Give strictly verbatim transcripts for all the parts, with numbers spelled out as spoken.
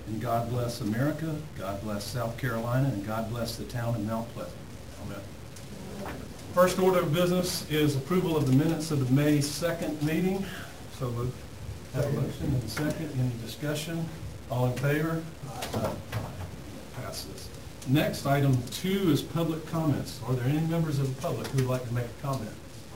And God bless America, God bless South Carolina, and God bless the town of Mount Pleasant. Amen. First order of business is approval of the minutes of the May second meeting. So we'll have a motion and a second. Any discussion? All in favor? Aye. Passes. Next, item two is public comments. Are there any members of the public who would like to make a comment?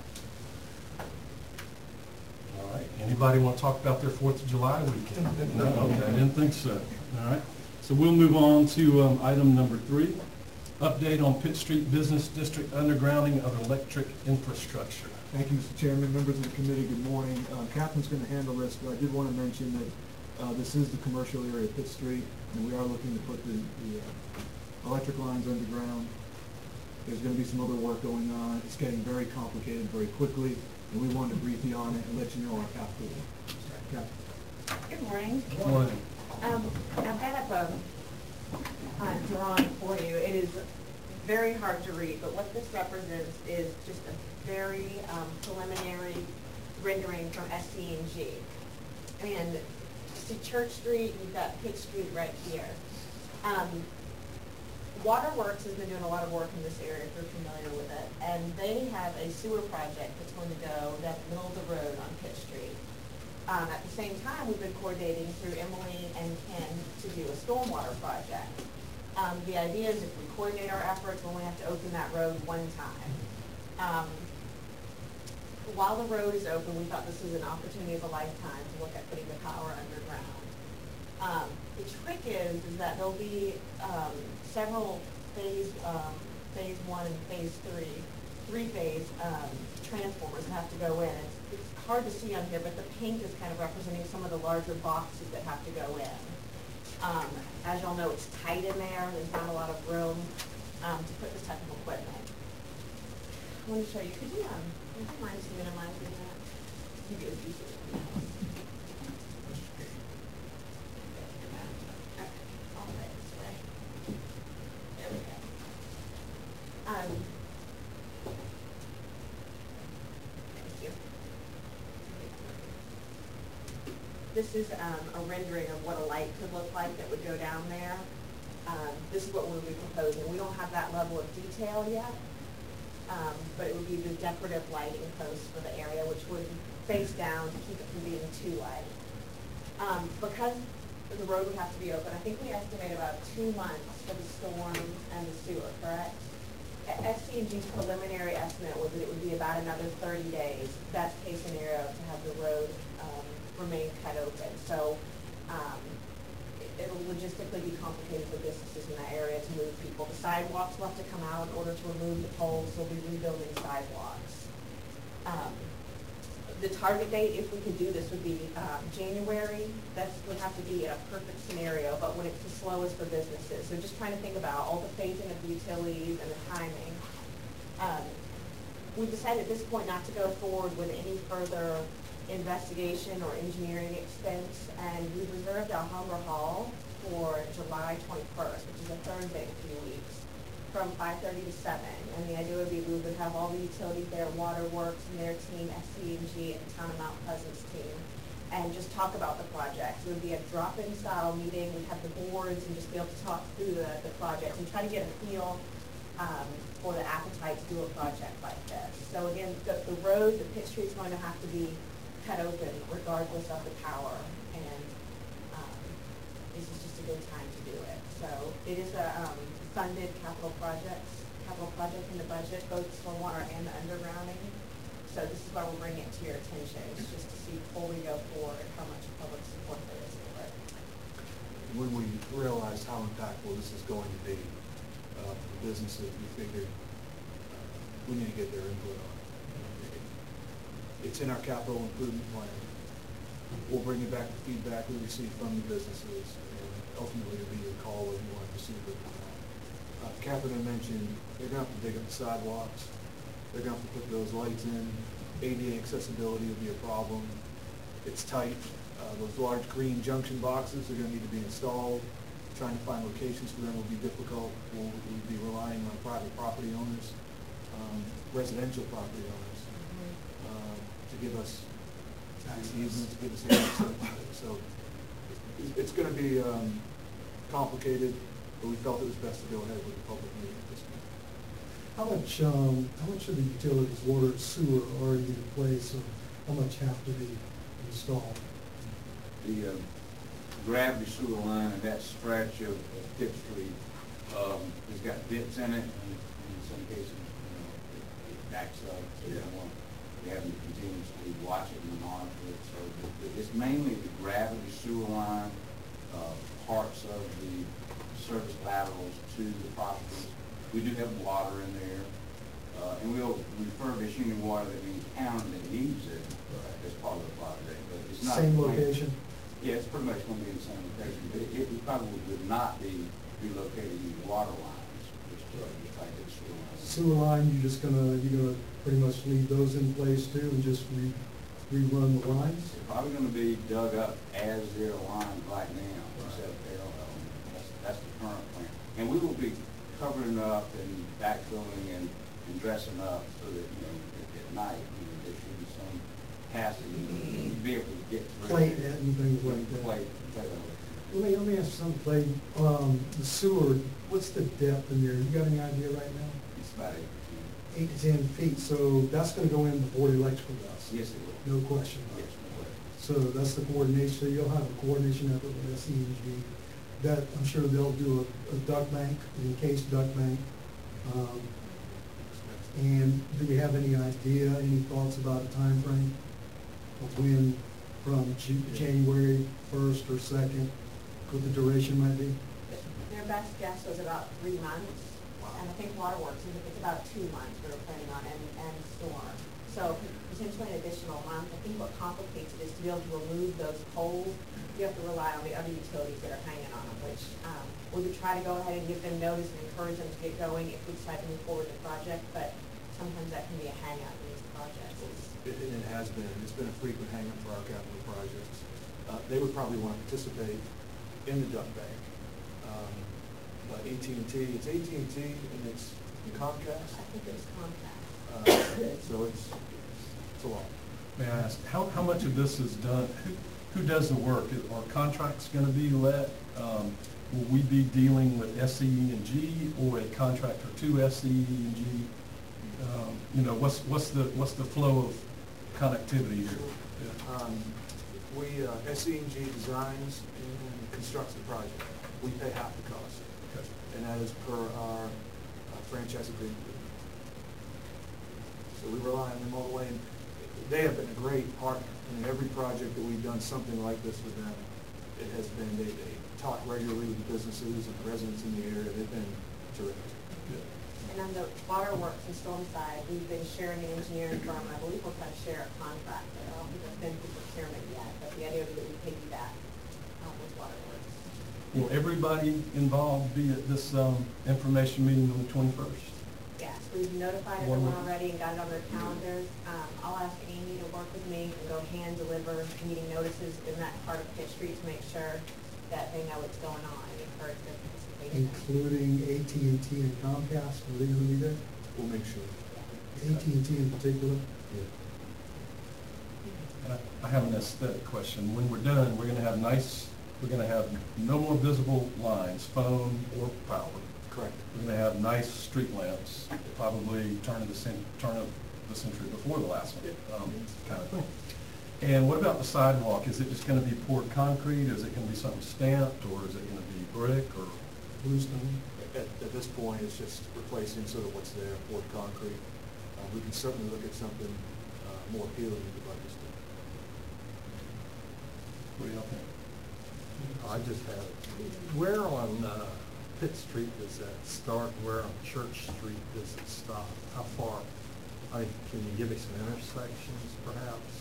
All right. Anybody want to talk about their fourth of July weekend? No? Okay, I didn't think so. All right. So we'll move on to um, item number three. Update on Pitt Street Business District undergrounding of electric infrastructure. Thank you, Mister Chairman, members of the committee, good morning. Uh, Catherine's going to handle this, but I did want to mention that uh, this is the commercial area of Pitt Street, and we are looking to put the, the uh, electric lines underground. There's going to be some other work going on. It's getting very complicated very quickly, and we wanted to brief you on it and let you know our path forward. Good morning. Good morning. Um, I've got up a uh, drawing for you. It is very hard to read, but what this represents is just a very um, preliminary rendering from S C and G. And see Church Street, you've got Pitt Street right here. Um, Waterworks has been doing a lot of work in this area, if you're familiar with it, and they have a sewer project that's going to go down the middle of the road on Pitt Street. Um, at the same time, we've been coordinating through Emily and Ken to do a stormwater project. Um, the idea is if we coordinate our efforts, we only have to open that road one time. Um, while the road is open, we thought this was an opportunity of a lifetime to look at putting the power underground. Um, the trick is, is that there'll be um, several phase, um, phase one and phase three, three-phase um, transformers that have to go in. It's, it's hard to see on here, but the pink is kind of representing some of the larger boxes that have to go in. Um, as y'all know, it's tight in there. There's not a lot of room um, to put this type of equipment. I want to show you. Could you, um, would you mind just minimizing that? You get a piece of it. Um, thank you. This is um, a rendering of what a light could look like that would go down there. Um, this is what we would be proposing. We don't have that level of detail yet, um, but it would be the decorative lighting posts for the area, which would face down to keep it from being too light. Um, because the road would have to be open, I think we estimate about two months for the storm and the sewer, correct? S C and G's preliminary estimate was that it would be about another thirty days, best case scenario, to have the road um, remain cut open. So um, it, it'll logistically be complicated for businesses in that area to move people. The sidewalks will have to come out in order to remove the poles. They'll be rebuilding sidewalks. Um, the target date, if we could do this, would be um, January. That would have to be a perfect scenario, but when it's the slowest for businesses. So just trying to think about all the phasing of the utilities and the timing. Um, we decided at this point not to go forward with any further investigation or engineering expense, and we reserved Alhambra Hall for July twenty-first, which is a Thursday in a few weeks, from five thirty to seven. And the idea would be we would have all the utilities there, Waterworks and their team, S C and G, and Town of Mount Pleasant's team, and just talk about the project. It would be a drop-in style meeting. We'd have the boards and just be able to talk through the, the project and try to get a feel um, for the appetite to do a project like this. So again, the, the road, the Pitt Street's going to have to be cut open regardless of the power, and um, this is just a good time to do it. So it is a um, funded capital projects, capital project in the budget, both stormwater and the undergrounding. So this is why we're bringing it to your attention, it's just to see before we go forward how much public support there is for it. When we realized how impactful this is going to be uh, for the businesses, we figured uh, we need to get their input on it. It's in our capital improvement plan. We'll bring you back the feedback we receive from the businesses, and ultimately it'll be your call whether you want to proceed with it or not. Uh, Catherine had mentioned they're going to have to dig up the sidewalks. They're going to have to put those lights in. A D A accessibility will be a problem. It's tight. Uh, those large green junction boxes are going to need to be installed. Trying to find locations for them will be difficult. We'll, we'll be relying on private property owners, um, residential property owners, uh, to give us tax easements, to give us access. So it's, it's going to be um, complicated, but we felt it was best to go ahead with the public meeting at this point. How much, um, how much of the utilities, water, and sewer are already in place, or how much have to be installed? The uh, gravity sewer line and that stretch of of Fifth Street um, has got dips in it, and in some cases, you know, it, it backs up. So you don't want, we have to continuously watch it and monitor it. So the, the, it's mainly the gravity sewer line, uh, parts of the service laterals to the properties. We do have water in there, uh, and we'll refurbish any water that we encounter that needs it as part of the project. But it's not Same going- location? Yeah, it's pretty much going to be in the same location, but it, it probably would not be relocated in water lines, which is just like it's sewer lines. Sewer line, you're just gonna, you're gonna pretty much leave those in place too, and just re, rerun the lines? It's probably going to be dug up as their line right now, except they'll, um, that's, that's the current plan. And we will be covering up and backfilling and, and dressing up so that, you know, at, at night, you know, there should be some passage, and be able to get through. Plate it and things like that. Plate, plate of it. Let me, let me ask you something, Clay. Um, the sewer, what's the depth in there? You got any idea right now? It's about eight percent. Eight to ten feet, so that's gonna go in before the electrical does? Yes, it will. No question about Yes, it. no way. So that's the coordination, so you'll have a coordination effort with S E N G. That, I'm sure they'll do a, a duct bank, an encased duct bank. Um, and do we have any idea, any thoughts about a time frame of when, from Ju- January first or second, what the duration might be? Their best guess was about three months, and I think Waterworks, is it's about two months we were planning on, and, and Storm. So potentially an additional month. I think what complicates it is to be able to remove those poles, you have to rely on the other utilities that are hanging on them, which, um, we would try to go ahead and give them notice and encourage them to get going if we decide to move forward with the project, but sometimes that can be a hangout in these projects. It's- It, and it has been, it's been a frequent hang-up for our capital projects. Uh, they would probably want to participate in the duct bank. Um, but A T and T, it's A T and T and it's Comcast. I think it was Comcast. Uh, so it's, it's a lot. May I ask, how, how much of this is done, who, who does the work? Are contracts going to be let? Um, will we be dealing with S E and G or a contractor to S E and G? Um, you know, what's, what's the, what's the flow of connectivity here? Yeah. Um, we, uh, S E and G designs and constructs the project. We pay half the cost, Okay. and that is per our uh, franchise agreement. So we rely on them all the way, and they have been a great partner. In every project that we've done something like this with them, it has been, they, they talk regularly with the businesses and the residents in the area. They've been terrific. And on the Waterworks and Storm side, we've been sharing an engineering firm, I believe we're going to share a contract. I don't think it's been through procurement yet, but the idea would be that we piggyback um, with Waterworks. Will everybody involved be at this um, information meeting on the twenty-first? Yes, we've notified everyone already and got it on their calendars. Um, I'll ask Amy to work with me and go hand deliver meeting notices in that part of Fifth Street to make sure that they know what's going on and encourage their participation. Including A T and T and Comcast, are they gonna be there? We'll make sure. A T and T in particular? And I I have an aesthetic question. When we're done, we're gonna have nice, we're gonna have no more visible lines, phone or power. Correct. We're gonna have nice street lamps, probably turn of the cen, turn of the century before the last one, um, kind of thing. And what about the sidewalk? Is it just gonna be poured concrete? Is it gonna be something stamped, or is it gonna be brick or bluestone? At, at this point, it's just replacing sort of what's there, poured concrete. Uh, we can certainly look at something uh, more appealing to the budget. What do y'all think? I just have, where on uh, Pitt Street does that start, and where on Church Street does it stop? How far? I, can you give me some intersections, perhaps?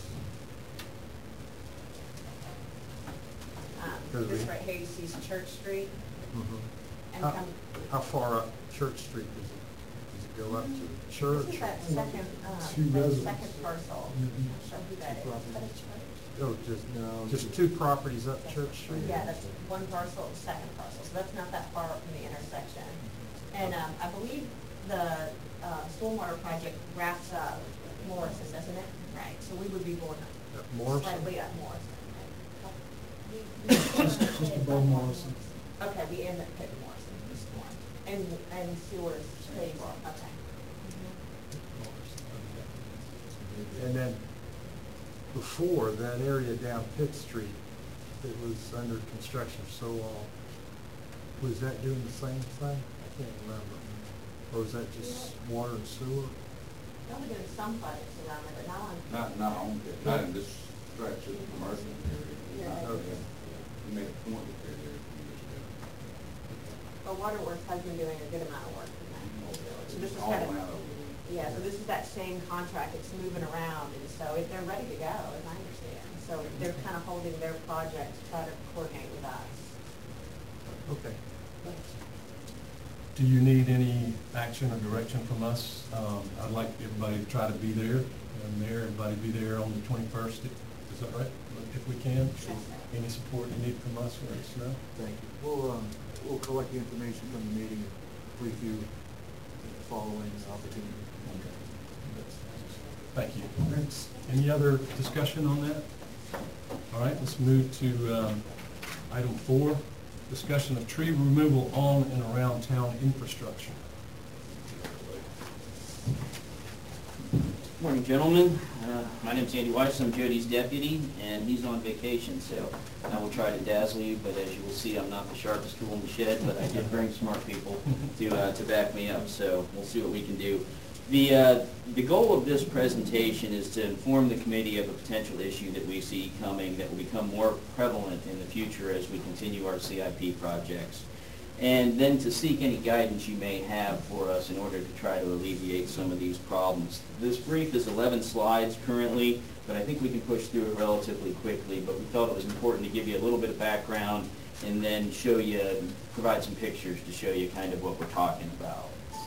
Um, Does this we- right here, you see Church Street, Mhm. and How, come, how far up Church Street does it, does it go up to the church? this is that second, uh, Two that residents. second parcel. Mhm. I'll show you that. Two Is that a properties. church? Oh, just, No, just just- two properties up Church Street? Yeah, that's one parcel, second parcel, so that's not that far up from the intersection. And, um, I believe the, uh, stormwater project wraps up Morrison, doesn't it? Right, so we would be going At Morrison? slightly up Morrison. Just, just above Morrison. Okay, we end up picking Morrison, this one. And, and sewers, please, okay. And then before, that area down Pitt Street that was under construction for so long, was that doing the same thing? I can't remember. Or was that just water and sewer? There'll be doing some projects around there, but not on. Not, not on, Pitt, not in this stretch of the commercial area. Yeah. Okay. You made a point with that there. But Waterworks has been doing a good amount of work in that whole village. So this is All kind of, around over there. yeah, so this is that same contract, it's moving around, and so if they're ready to go, as I understand. So they're kind of holding their project to try to coordinate with us. Okay. Do you need any action or direction from us? Um, I'd like everybody to try to be there, and Mayor, everybody be there on the twenty-first. Is that right? If we can? Sure. Any support you need from us, let us know. Thank you. We'll, um, we'll collect the information from the meeting and brief you following the opportunity. Thank you. Thanks. Any other discussion on that? All right, let's move to um, item four, discussion of tree removal on and around town infrastructure. Morning, gentlemen. Uh, my name's Andy Weiss. I'm Jody's deputy, and he's on vacation, so I will try to dazzle you, but as you will see, I'm not the sharpest tool in the shed, but I did bring smart people to, uh, to back me up, so we'll see what we can do. The, uh, the goal of this presentation is to inform the committee of a potential issue that we see coming that will become more prevalent in the future as we continue our C I P projects. And then to seek any guidance you may have for us in order to try to alleviate some of these problems. This brief is eleven slides currently, but I think we can push through it relatively quickly, but we felt it was important to give you a little bit of background and then show you, provide some pictures to show you kind of what we're talking about.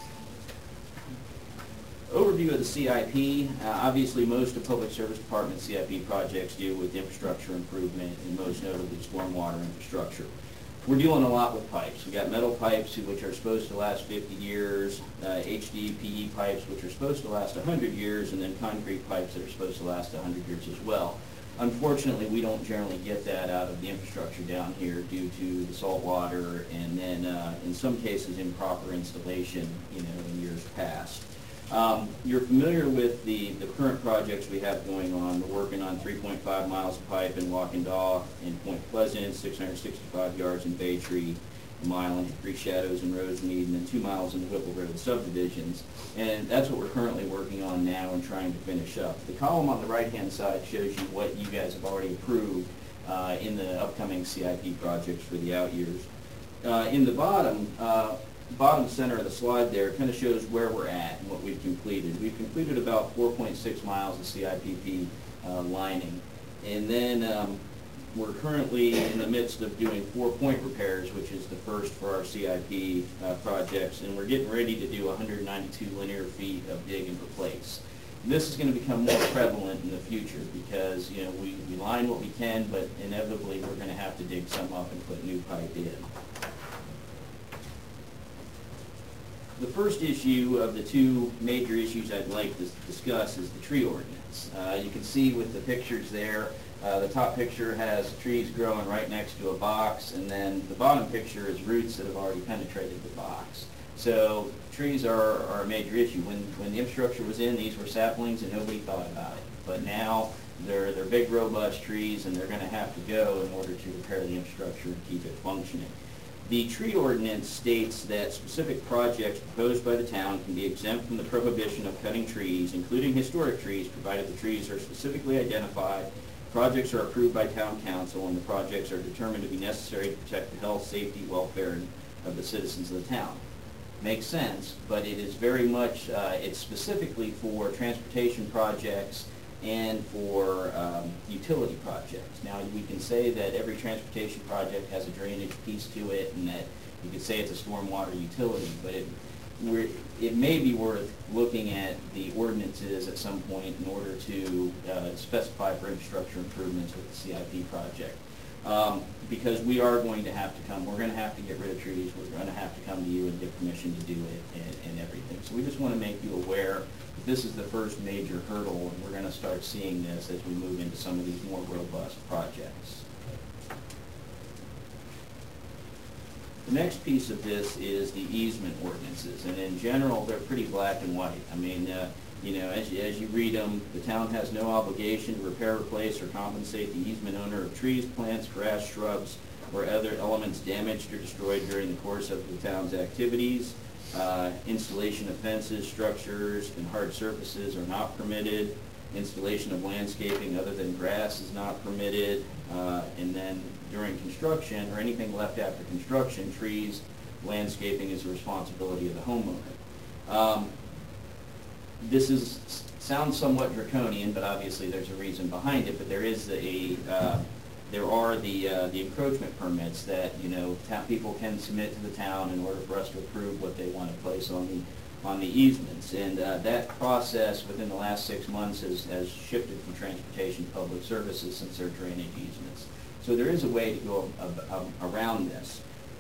Overview of the C I P. Uh, obviously, most of Public Service Department C I P projects deal with infrastructure improvement, and most notably stormwater infrastructure. We're dealing a lot with pipes. We've got metal pipes which are supposed to last fifty years, uh, H D P E pipes which are supposed to last one hundred years, and then concrete pipes that are supposed to last one hundred years as well. Unfortunately, we don't generally get that out of the infrastructure down here due to the salt water and then uh, in some cases improper installation, you know, in years past. Um, you're familiar with the, the current projects we have going on. We're working on three point five miles of pipe in Walkendaw and Point Pleasant, six hundred sixty-five yards in Bay Tree, a mile in Three Shadows and Rosemead, and then two miles in the Whipple Road subdivisions. And that's what we're currently working on now and trying to finish up. The column on the right-hand side shows you what you guys have already approved uh, in the upcoming C I P projects for the out years. Uh, in the bottom, uh, bottom center of the slide there kind of shows where we're at and what we've completed. We've completed about four point six miles of C I P P uh, lining. And then um, we're currently in the midst of doing four-point repairs, which is the first for our C I P uh, projects. And we're getting ready to do one hundred ninety-two linear feet of dig and replace. This is going to become more prevalent in the future because, you know, we, we line what we can, but inevitably we're going to have to dig some up and put new pipe in. The first issue of the two major issues I'd like to discuss is the tree ordinance. Uh, you can see with the pictures there, uh, the top picture has trees growing right next to a box, and then the bottom picture is roots that have already penetrated the box. So trees are, are a major issue. When, when the infrastructure was in, these were saplings and nobody thought about it. But now they're, they're big, robust trees, and they're going to have to go in order to repair the infrastructure and keep it functioning. The tree ordinance states that specific projects proposed by the town can be exempt from the prohibition of cutting trees, including historic trees, provided the trees are specifically identified, projects are approved by town council, and the projects are determined to be necessary to protect the health, safety, welfare of the citizens of the town. Makes sense, but it is very much, uh, it's specifically for transportation projects and for um, utility projects. Now, we can say that every transportation project has a drainage piece to it, and that you could say it's a stormwater utility, but it, we're, it may be worth looking at the ordinances at some point in order to uh, specify for infrastructure improvements with the C I P project. Um, because we are going to have to come, we're going to have to get rid of trees, we're going to have to come to you and get permission to do it and, and everything. So we just want to make you aware that this is the first major hurdle, and we're going to start seeing this as we move into some of these more robust projects. The next piece of this is the easement ordinances, and in general, they're pretty black and white. I mean, uh, you know, as you, as you read them, the town has no obligation to repair, replace, or compensate the easement owner of trees, plants, grass, shrubs, or other elements damaged or destroyed during the course of the town's activities. Uh, installation of fences, structures, and hard surfaces are not permitted. Installation of landscaping other than grass is not permitted. Uh, and then during construction, or anything left after construction, trees, landscaping is the responsibility of the homeowner. Um, this is sounds somewhat draconian, but obviously there's a reason behind it. But there is a uh, there are the uh, the encroachment permits that you know town people can submit to the town in order for us to approve what they want to place on the on the easements. And uh, that process within the last six months has, has shifted from transportation to public services since they're drainage easements. So there is a way to go ab ab around this.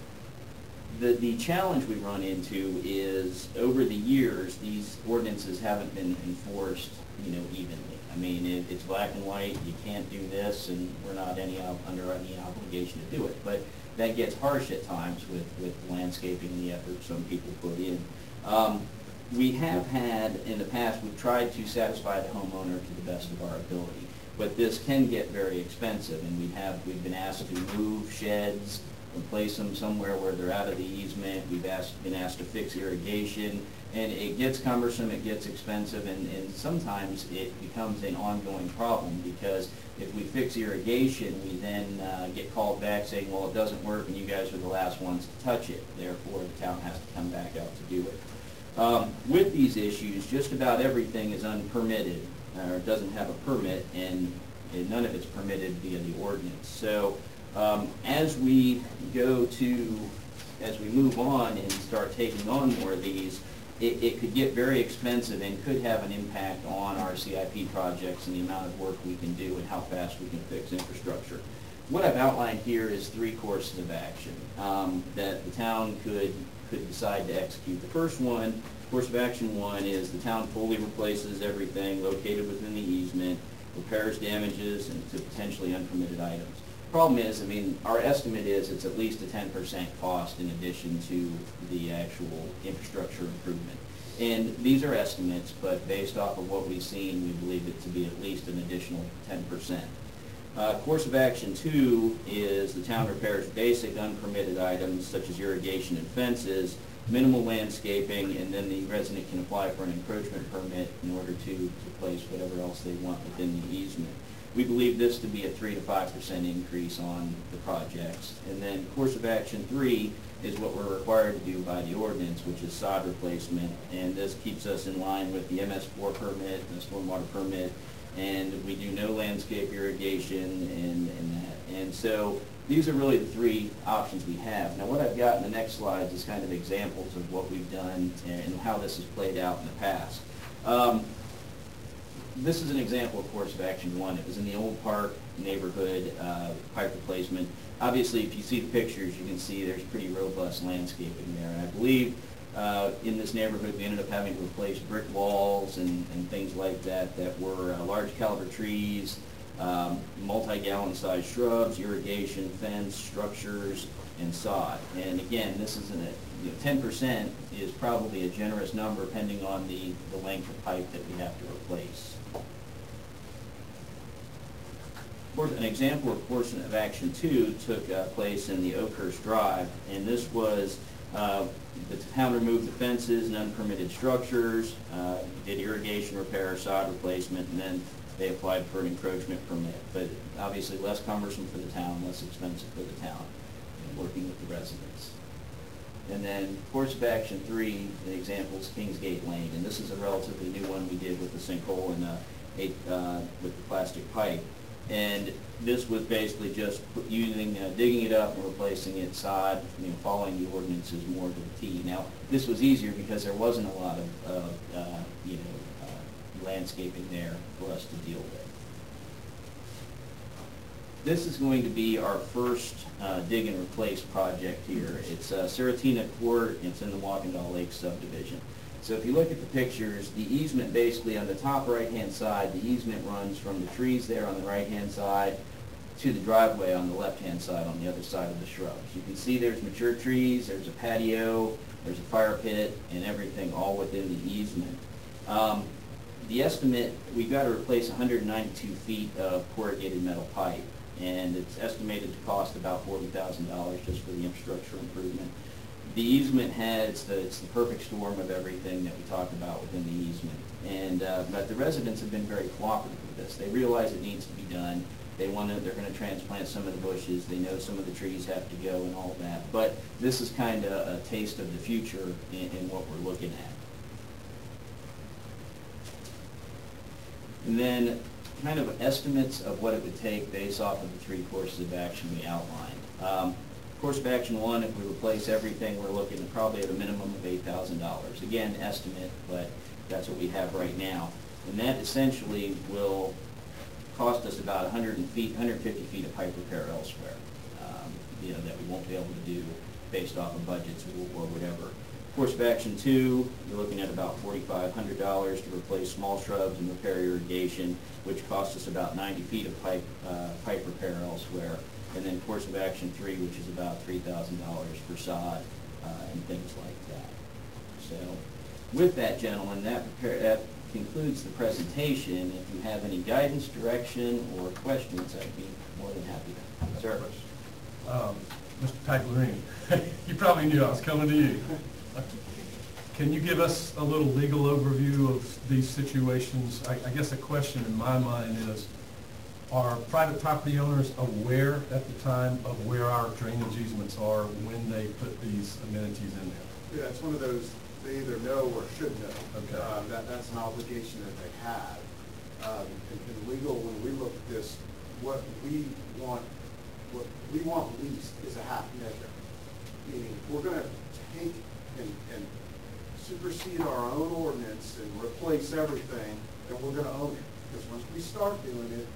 The, the challenge we run into is over the years, these ordinances haven't been enforced, you know, evenly. I mean, it, it's black and white, you can't do this, and we're not any under any obligation to do it. But that gets harsh at times with, with landscaping and the effort some people put in. Um, we have had, in the past, we've tried to satisfy the homeowner to the best of our ability. But this can get very expensive, and we have, we've been asked to move sheds, and place them somewhere where they're out of the easement. We've asked, been asked to fix irrigation, and it gets cumbersome, it gets expensive, and, and sometimes it becomes an ongoing problem because if we fix irrigation, we then uh, get called back saying, well, it doesn't work and you guys are the last ones to touch it. Therefore, the town has to come back out to do it. Um, with these issues, just about everything is unpermitted, or doesn't have a permit, and, and none of it's permitted via the ordinance. So um, as we go to, as we move on and start taking on more of these, it, it could get very expensive and could have an impact on our C I P projects and the amount of work we can do and how fast we can fix infrastructure. What I've outlined here is three courses of action um, that the town could could decide to execute. The first one, course of action one, is the town fully replaces everything located within the easement, repairs damages, and to potentially unpermitted items. Problem is, I mean, our estimate is it's at least a ten percent cost in addition to the actual infrastructure improvement. And these are estimates, but based off of what we've seen, we believe it to be at least an additional ten percent. Uh, course of action two is the town repairs basic unpermitted items such as irrigation and fences, minimal landscaping, and then the resident can apply for an encroachment permit in order to, to place whatever else they want within the easement. We believe this to be a three to five percent increase on the projects. And then course of action three is what we're required to do by the ordinance, which is sod replacement. And this keeps us in line with the M S four permit and the stormwater permit. And we do no landscape irrigation and, and that. And so these are really the three options we have. Now what I've got in the next slides is kind of examples of what we've done and how this has played out in the past. Um, This is an example of course of action one. It was in the Old Park neighborhood uh, pipe replacement. Obviously, if you see the pictures, you can see there's pretty robust landscaping there. And I believe uh, in this neighborhood, we ended up having to replace brick walls and, and things like that that were uh, large caliber trees, um, multi-gallon size shrubs, irrigation, fence, structures, and sod. And again, this is an you know, ten percent is probably a generous number depending on the, the length of pipe that we have to replace. An example of course of action two took uh, place in the Oakhurst Drive, and this was uh, the town removed the fences and unpermitted structures, uh, did irrigation repair, sod replacement, and then they applied for an encroachment permit. But obviously less cumbersome for the town, less expensive for the town, and working with the residents. And then course of action three, the example is Kingsgate Lane, and this is a relatively new one we did with the sinkhole and uh, eight, uh, with the plastic pipe. And this was basically just using, uh, digging it up and replacing it sod, you know, following the ordinances more to the T. Now, this was easier because there wasn't a lot of, uh, uh, you know, uh, landscaping there for us to deal with. This is going to be our first uh, dig and replace project here. It's uh, Saratina Court, it's in the Wakandal Lake subdivision. So if you look at the pictures, the easement basically on the top right-hand side, the easement runs from the trees there on the right-hand side to the driveway on the left-hand side on the other side of the shrubs. You can see there's mature trees, there's a patio, there's a fire pit, and everything all within the easement. Um, the estimate, we've got to replace one hundred ninety-two feet of corrugated metal pipe, and it's estimated to cost about forty thousand dollars just for the infrastructure improvement. The easement has the, it's the perfect storm of everything that we talked about within the easement. And, uh, but the residents have been very cooperative with this. They realize it needs to be done. They want to, they're going to transplant some of the bushes. They know some of the trees have to go and all that. But this is kind of a taste of the future in, in what we're looking at. And then kind of estimates of what it would take based off of the three courses of action we outlined. Um, Course of action one, if we replace everything, we're looking at probably at a minimum of eight thousand dollars. Again, estimate, but that's what we have right now. And that essentially will cost us about one hundred feet, one hundred fifty feet of pipe repair elsewhere, um, you know, that we won't be able to do based off of budgets or, or whatever. Course of action two, you're looking at about forty-five hundred dollars to replace small shrubs and repair irrigation, which costs us about ninety feet of pipe, uh, pipe repair elsewhere. And then course of action three, which is about three thousand dollars for sod uh, and things like that. So with that, gentlemen, that, prepare, that concludes the presentation. If you have any guidance, direction, or questions, I'd be more than happy to serve. Um, Mister Taglerini, you probably knew I was coming to you. Can you give us a little legal overview of these situations? I, I guess a question in my mind is, are private property owners aware at the time of where our drainage easements are when they put these amenities in there? Yeah, it's one of those, they either know or should know. Okay. Um, that, that's an obligation that they have. Um, in, in legal, when we look at this, what we want, what we want least is a half measure. Meaning, we're gonna take and, and supersede our own ordinance and replace everything, and we're gonna own it. Because once we start doing it,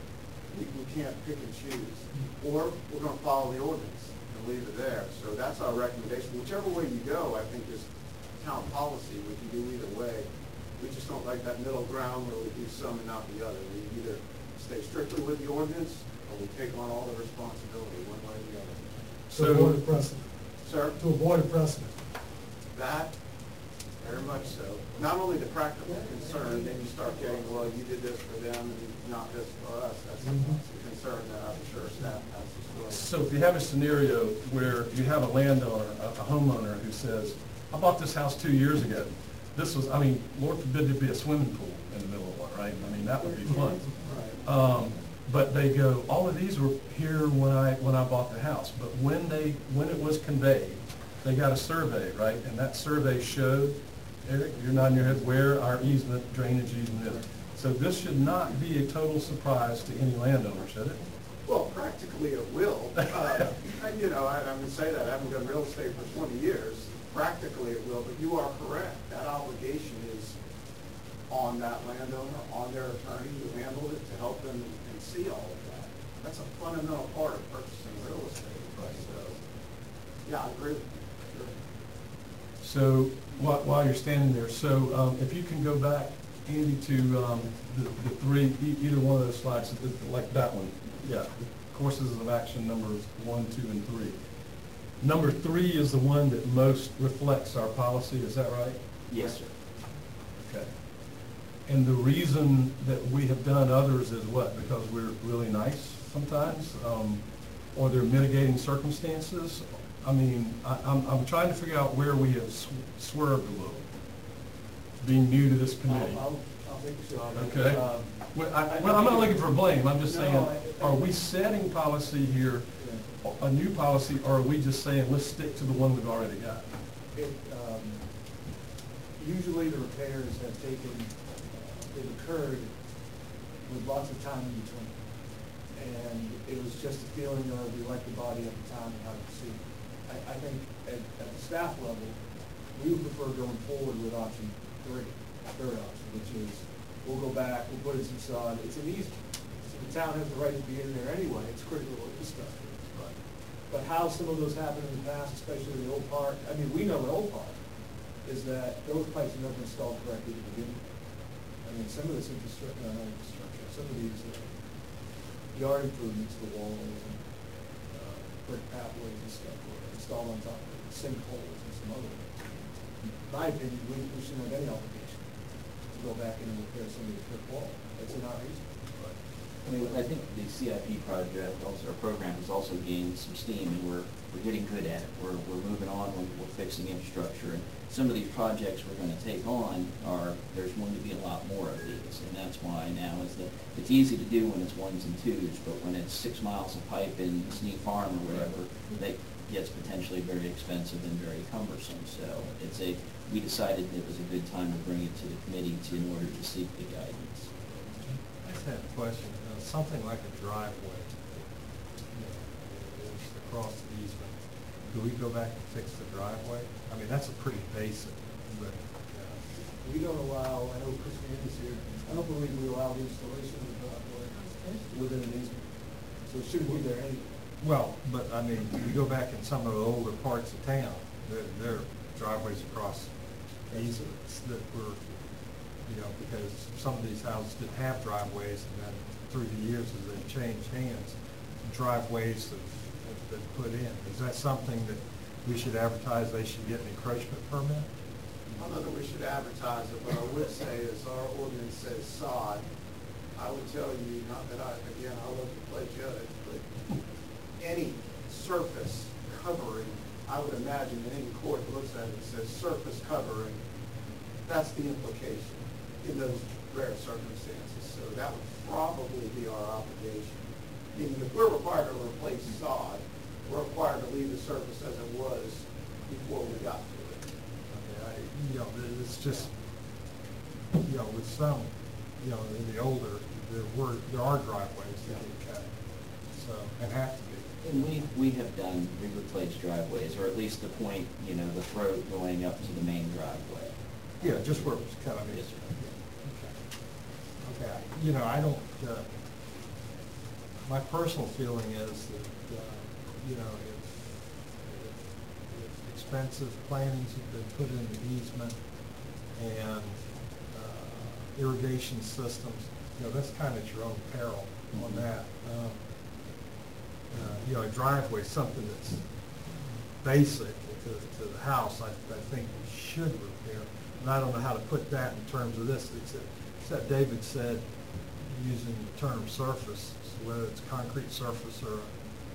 we, we can't pick and choose. Or we're gonna follow the ordinance and leave it there. So that's our recommendation. Whichever way you go, I think is town policy. We can do either way. We just don't like that middle ground where we do some and not the other. We either stay strictly with the ordinance or we take on all the responsibility one way or the other. To So- avoid a precedent. Sir? To avoid a precedent. That, very much so. Not only the practical concern, then you start getting, well, you did this for them and not this for us. That's Mhm. a concern that I'm sure staff has as well. So if you have a scenario where you have a landowner, a a homeowner who says, I bought this house two years ago. This was, I mean, Lord forbid there'd be a swimming pool in the middle of one, right? I mean, that would be fun. Right. Um, but they go, all of these were here when I, when I bought the house. But when they, when it was conveyed, they got a survey, right? And that survey showed, Eric, you're nodding your head, where our easement, drainage easement is. So this should not be a total surprise to any landowner, should it? Well, practically it will. Uh, and, You know, I, I'm going to say that, I haven't done real estate for twenty years. Practically it will, but you are correct. That obligation is on that landowner, on their attorney who handled it to help them and see all of that. That's a fundamental part of purchasing real estate. So, yeah, I agree with you. Sure. So while, while you're standing there, so um, if you can go back, Andy, to um, the, the three, e- either one of those slides, the- like that one, yeah, courses of action numbers one, two, and three. Number three is the one that most reflects our policy, is that right? Yes, sir. Okay. And the reason that we have done others is what? Because we're really nice sometimes? Um, or there are mitigating circumstances? I mean, I, I'm, I'm trying to figure out where we have sw- swerved a little, being new to this committee. I'll, I'll make a shot. Okay. Um, Well, I, well, I'm not looking for blame, I'm just No, saying, I- are we setting policy here, a new policy, or are we just saying, let's stick to the one we've already got? It, um, usually the repairs have taken, uh, they've occurred with lots of time in between. And it was just a feeling of the elected body at the time and how to proceed. I, I think at, at the staff level, we would prefer going forward with option three, third option, which is, we'll go back, we'll put in some sod, it's an easement. So the town has the right to be in there anyway, it's critical infrastructure. But, but how some of those happened in the past, especially the old park, I mean, we know at Old Park, is that those pipes are never installed correctly to begin with. I mean, some of this infrastructure, uh, infrastructure, some of these, uh, yard improvements, the walls and, uh, brick pathways and stuff were installed on top of sinkholes and some other. In my opinion, we, we shouldn't have any obligation to go back in and repair some of the brick wall. That's in our easement, but. I mean, I think the C I P project, also, our program has also gained some steam, and we're, we're getting good at it. We're, we're moving on, we're, we're fixing infrastructure, and some of these projects we're gonna take on are, there's going to be a lot more of these, and that's why now is that, it's easy to do when it's ones and twos, but when it's six miles of pipe in Sneak Farm or whatever, that gets potentially very expensive and very cumbersome, so it's a, we decided it was a good time to bring it to the committee to, in order to seek the guidance. I just had a question. Uh, something like a driveway, you know, is across the easement. Do we go back and fix the driveway? I mean, that's a pretty basic, but, uh, We don't allow, I know Chris Mandy's here, I don't believe we allow the installation of the driveway within an easement. So it shouldn't be there anyway. well, but I mean, we go back in some of the older parts of town, there, there are driveways across easements that were, you know, because some of these houses didn't have driveways, and then through the years as they've changed hands, driveways have, have been put in. Is that something that we should advertise, they should get an encroachment permit? I don't know that we should advertise it, but I would say is our ordinance says sod. I would tell you, not that I, again, I love to play judge, but any surface covering, I would imagine that any court looks at it and says surface covering, that's the implication in those rare circumstances. So that would probably be our obligation. Meaning if we're required to replace sod, we're required to leave the surface as it was before we got to it. Okay, I, you know, it's just, you know, with some, you know, in the older, there were, there are driveways that get cut, so, and have to be. And we, we have done, we replaced driveways, or at least the point, you know, the throat going up to the main driveway. Yeah, just where it was cut, I mean. Yes, sir. Okay. Okay, you know, I don't, uh, my personal feeling is that, uh, you know, if, if, if expensive plantings have been put in the easement and uh, irrigation systems, you know, that's kind of at your own peril on Mhm. that. Um, uh, you know, a driveway, something that's basic to, to the house, I, I think we should repair. And I don't know how to put that in terms of this, except, except David said, using the term surface, so whether it's concrete surface or a,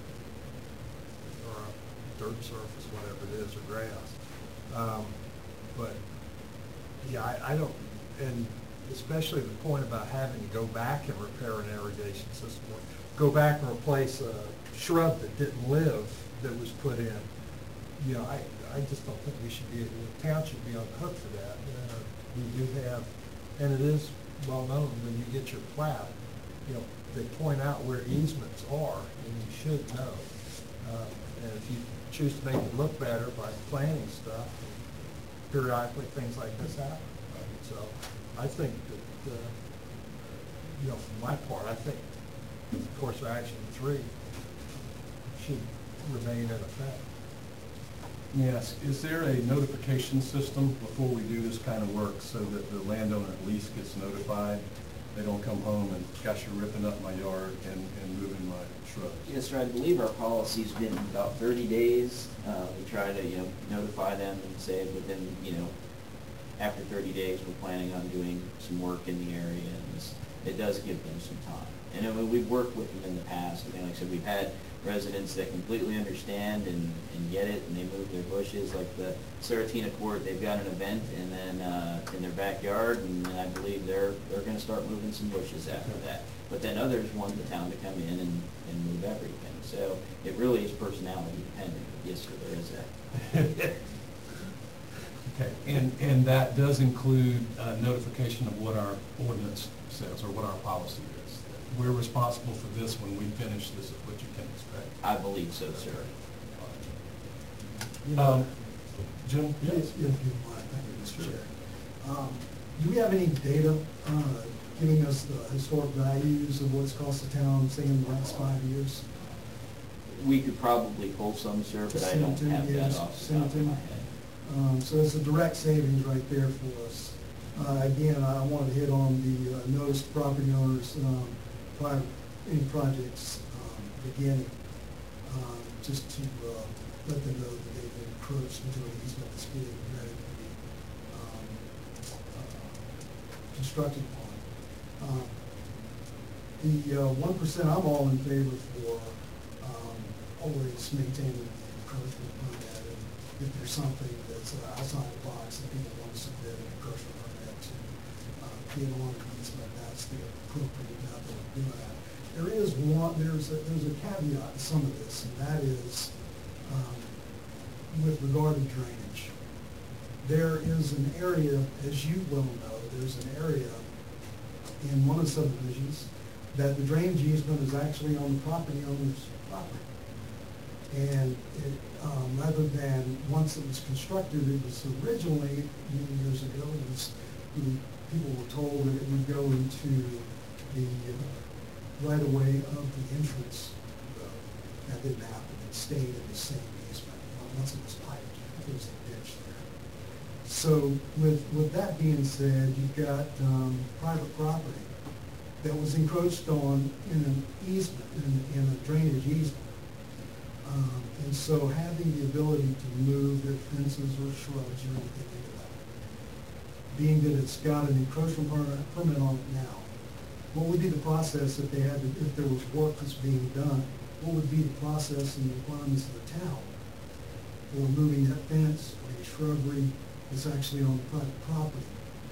or a dirt surface, whatever it is, or grass. Um, but, yeah, I, I don't, and especially the point about having to go back and repair an irrigation system, or go back and replace a shrub that didn't live that was put in. You know, I, I just don't think we should be, the town should be on the hook for that. Uh, we do have, and it is well known when you get your plat, you know, they point out where easements are, and you should know. Uh, and if you choose to make it look better by planting stuff, periodically things like this happen. So I think that, uh, you know, for my part, I think course of action three should remain in effect. Yes, is there a notification system before we do this kind of work so that the landowner at least gets notified? They don't come home and, gosh, you're ripping up my yard and, and moving my shrubs? Yes, sir, I believe our policy's been about thirty days. Uh, we try to, you know, notify them and say within, you know, after thirty days, we're planning on doing some work in the area, and this, it does give them some time. And I mean, we've worked with them in the past. I mean, like I said, we've had residents that completely understand and, and get it, and they move their bushes. Like the Saratina Court, they've got an event and then uh, in their backyard, and then I believe they're they're going to start moving some bushes after that. But then others want the town to come in and, and move everything. So it really is personality dependent. Yes, sir, there is that. Okay, and, and that does include uh, notification of what our ordinance says or what our policy is. We're responsible for this when we finish, this is what you can expect. I believe so, sir. Um, Jim? Yes, yes, if you want. Thank you, Mister Chair. Um, do we have any data, uh, giving us the historic values of what's cost the town, say, in the last five years? We could probably pull some, sir, but I Send it don't to me, have that yes, off the send top it to of my me. head. Um, so it's a direct savings right there for us. Uh, again, I wanted to hit on the uh, notice to property owners, um, private any projects um, beginning, um, just to uh, let them know that they've encroached into an easement that's getting ready to be um, uh, constructed upon. Um, The uh, one percent, I'm all in favor for um, always maintaining the encroachment permit. And if there's something that's uh, outside the box that people want to submit an encroachment permit to uh, get on an easement, that's the appropriate method of doing that. There is one, there's a, there's a caveat to some of this, and that is um, with regard to drainage. There is an area, as you well know, there's an area in one of the subdivisions that the drainage easement is actually on the property owner's property. And it, um, rather than, once it was constructed, it was originally, many years ago, it was, the people were told that it would go into the uh, right-of-way of the entrance road. That didn't happen. It stayed in the same easement. Once it was piped, there was a ditch there. So with, with that being said, you've got um, private property that was encroached on in an easement, in, in a drainage easement. Um, and so having the ability to move their fences or shrubs or anything into that, being that it's got an encroachment permit, permit on it now, what would be the process if they had to, if there was work that's being done, what would be the process and the requirements of the town for moving that fence or a shrubbery that's actually on private property,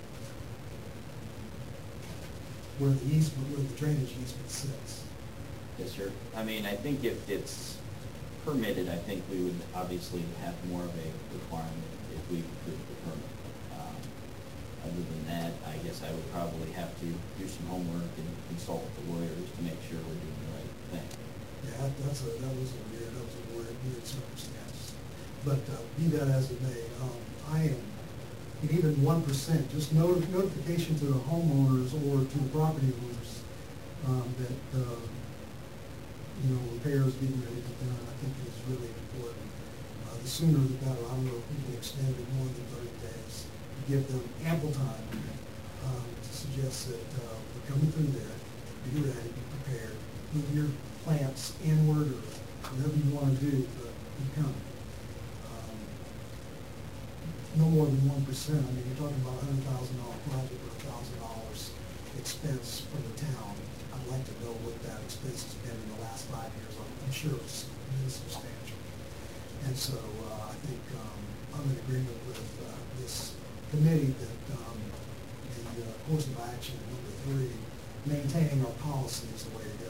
where the easement, where the drainage easement sits? Yes, sir. I mean, I think if it's permitted, I think we would obviously have more of a requirement if we approved the permit. Um, Other than that, I guess I would probably have to do some homework and consult with the lawyers to make sure we're doing the right thing. Yeah, that- that's a, that was a weird, that was a weird, weird circumstance. But uh, be that as it may, um, I am, and even one percent, just noti- notification to the homeowners or to the property owners um, that, uh, you know, repairs getting ready to be done, I think is really important. Uh, the sooner the better. I don't know if we can extend it more than thirty days. Give them ample time um, to suggest that uh, we're coming through there, be ready, be prepared, move your plants inward or whatever you want to do, but be coming. Um, no more than one percent. I mean, you're talking about a hundred thousand dollar project or a thousand dollars expense for the town. I'd like to know what that expense has been in the last five years. I'm, I'm sure it's, it's substantial. And so uh, I think um, I'm in agreement with uh, this committee that um, the uh, course of action, number three, maintaining our policy is the way to go.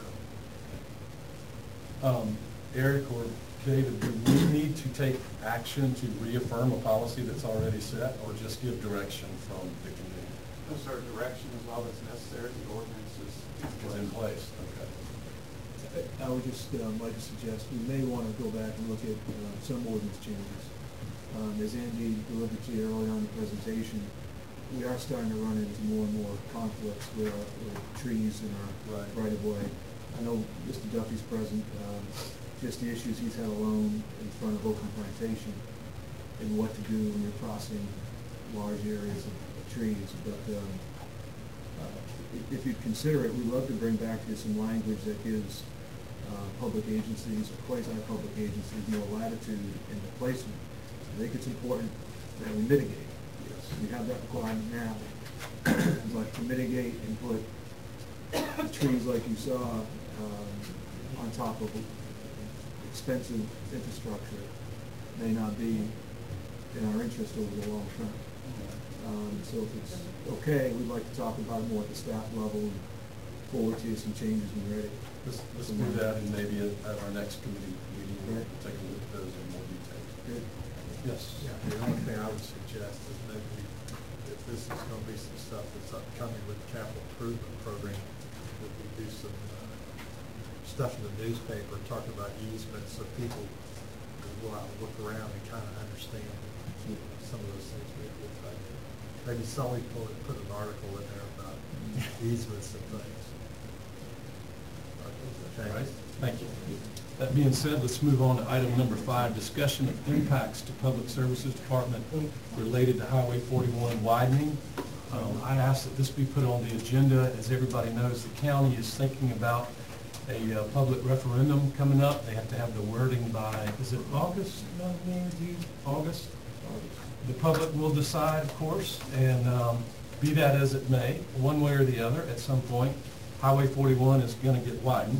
Um, Eric or David, do we need to take action to reaffirm a policy that's already set, or just give direction from the committee? No, sir, direction is all that's necessary, the ordinance is Is in place, okay. I would just um, like to suggest, we may want to go back and look at uh, some ordinance changes. Um, As Andy delivered to you earlier on in the presentation, we are starting to run into more and more conflicts with, our, with trees in our Right. right of way. I know Mister Duffy's present, um, just the issues he's had alone in front of Oakland Plantation and what to do when you're crossing large areas of, of trees. But um, uh, if- if you'd consider it, we'd love to bring back to you some language that gives uh, public agencies or quasi-public agencies more latitude in the placement. I think it's important that we mitigate. Yes. We have that requirement now, but to mitigate and put trees like you saw um, on top of expensive infrastructure may not be in our interest over the long term. Um, so if it's okay, we'd like to talk about it more at the staff level and forward to you some changes when we're ready. Let's, let's do that, and maybe at, at our next committee meeting, we'll Right. take a look at those in more detail. Good. Yes. Yeah, the only thing I would suggest is maybe if this is gonna be some stuff that's upcoming with the capital improvement program, that we do some, uh, stuff in the newspaper talking about easements, so people will go out and look around and kind of understand some of those things. Maybe if I, maybe somebody put, put an article in there about easements and things. All right, thank you. That being said, let's move on to item number five, discussion of impacts to Public Services Department related to Highway forty-one widening. Um, I asked that this be put on the agenda. As everybody knows, the county is thinking about a uh, public referendum coming up. They have to have the wording by, is it August, no, maybe August? The public will decide, of course, and um, be that as it may, one way or the other, at some point, Highway forty-one is going to get widened.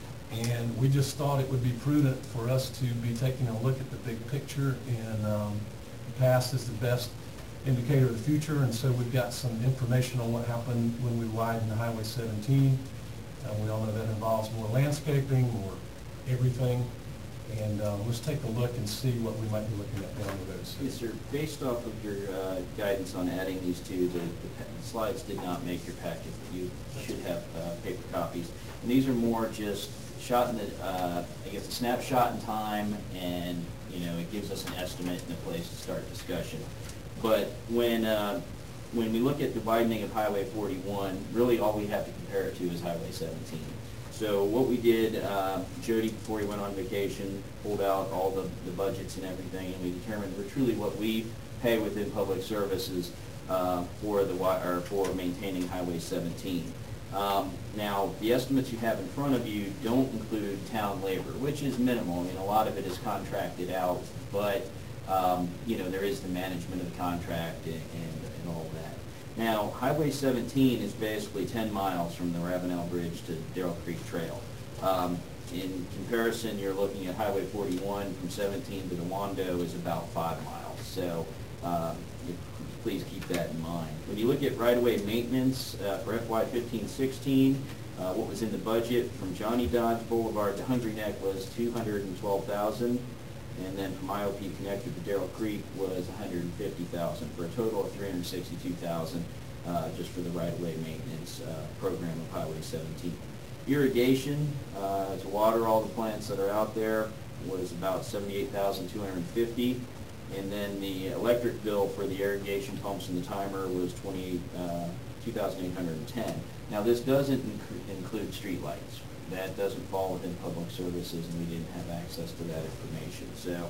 And we just thought it would be prudent for us to be taking a look at the big picture, and um, the past is the best indicator of the future, and so we've got some information on what happened when we widened Highway seventeen. Uh, we all know that involves more landscaping, more everything, and uh, let's take a look and see what we might be looking at down the road. So, Yes, sir. Based off of your uh, guidance on adding these two, the, the pa- slides did not make your packet, but you should have uh, paper copies. And these are more just shot in the, uh, I guess, a snapshot in time, and you know, it gives us an estimate and a place to start discussion. But when uh, when we look at the widening of Highway forty-one, really all we have to compare it to is Highway seventeen. So what we did, uh, Jody, before he went on vacation, pulled out all the, the budgets and everything, and we determined we're truly what we pay within public services uh, for the wi- or for maintaining Highway seventeen. Um, now, the estimates you have in front of you don't include town labor, which is minimal. I mean, a lot of it is contracted out, but um, you know, there is the management of the contract and, and, and all that. Now, Highway seventeen is basically ten miles from the Ravenel Bridge to Darrell Creek Trail. Um, in comparison, you're looking at Highway forty-one from seventeen to the Wando is about five miles. So um, you- please keep that in mind. When you look at right-of-way maintenance uh, for F Y fifteen sixteen, uh, what was in the budget from Johnny Dodge Boulevard to Hungry Neck was two hundred twelve thousand dollars. And then from I O P connected to Darrell Creek was one hundred fifty thousand dollars, for a total of three hundred sixty-two thousand dollars uh, just for the right-of-way maintenance uh, program of Highway seventeen. Irrigation, uh, to water all the plants that are out there, was about seventy-eight thousand two hundred fifty dollars. And then the electric bill for the irrigation pumps and the timer was twenty-eight, uh, two thousand eight hundred ten dollars. Now, this doesn't inc- include streetlights. That doesn't fall within public services, and we didn't have access to that information. So